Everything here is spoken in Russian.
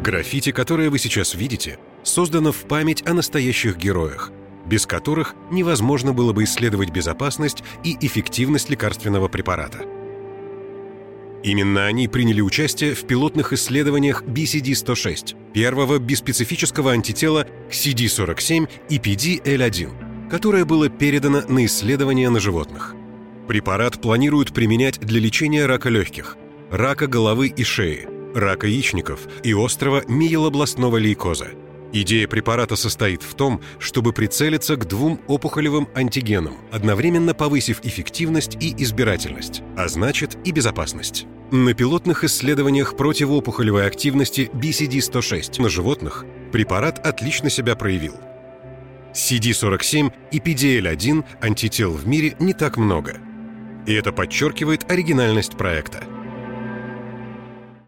Граффити, которое вы сейчас видите, создано в память о настоящих героях, без которых невозможно было бы исследовать безопасность и эффективность лекарственного препарата. Именно они приняли участие в пилотных исследованиях BCD-106, первого биспецифического антитела к CD47 и PD-L1, которое было передано на исследования на животных. Препарат планируют применять для лечения рака легких, рака головы и шеи, рака яичников и острого миелобластного лейкоза. Идея препарата состоит в том, чтобы прицелиться к двум опухолевым антигенам, одновременно повысив эффективность и избирательность, а значит и безопасность. На пилотных исследованиях противоопухолевой активности BCD-106 на животных препарат отлично себя проявил. CD47 и PD-L1 антител в мире не так много. И это подчеркивает оригинальность проекта.